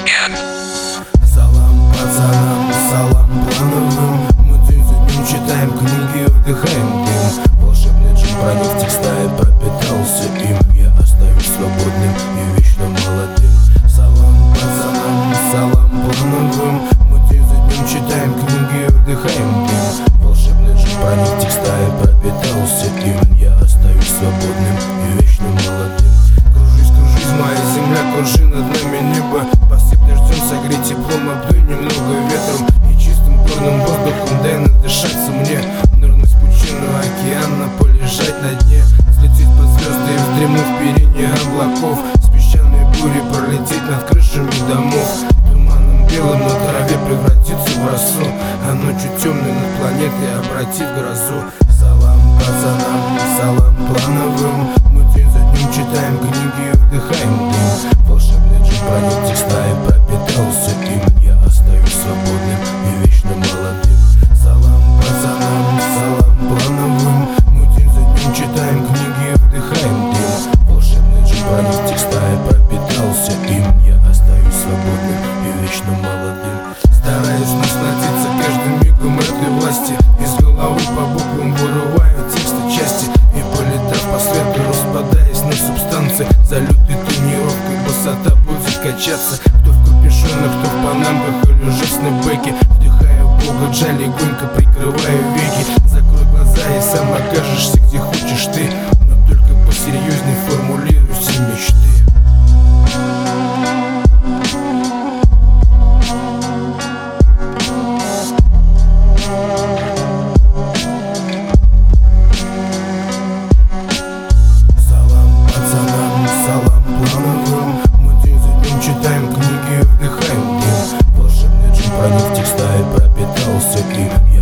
Салам пацанам, салам плановым. Мы день за днем читаем книги, вдыхаем дым. Волшебный джин проник в текста и пропитался им. Я остаюсь свободным и вечно молодым. Салам пацанам, салам плановым. Мы день за днем читаем книги, вдыхаем дым. Волшебный джин проник в текста и пропитался им. Я остаюсь свободным и вечно молодым. Кружись, моя земля, кружи над нами небо. Посыпь ждем, согрей теплом, обдуй немного ветром и чистым горным воздухом. Дай надышаться мне, нырнуть в пучину океана, полежать на дне, взлететь под звезды и вздремнув в перине облаков. С песчаной бурей пролететь над крышами домов. Туманом белым на траве превратиться в росу, а ночью темной над планетой обратить в грозу. Салам пацанам, салам плановым. Мы день за днем читаем книги, вдыхаем дым. Волшебный джин проник в текста и пропитался им. Я остаюсь свободным и вечно молодым. Салам пацанам, салам плановым. Мы день за днем читаем книги, вдыхаем дым. Волшебный джин проник в текста и пропитался им. Я остаюсь свободным и вечно молодым. Стараюсь насладиться каждым мигом этой власти. Из головы по буквам вырываю тексты части и, полетав по свету, распадаясь на субстанции. За лютой тренировкой высота будет качаться. Кто в капюшонах, кто в панамках или же в снэпбэке. Вдыхаю Бога Джа, легонько прикрываю веки. Закрой глаза и сам окажешься где хочешь ты. Но только посерьезней формулируй все мечты. Мы день за днем читаем книги, вдыхаем дым. Волшебный джин проник в текста и пропитался им.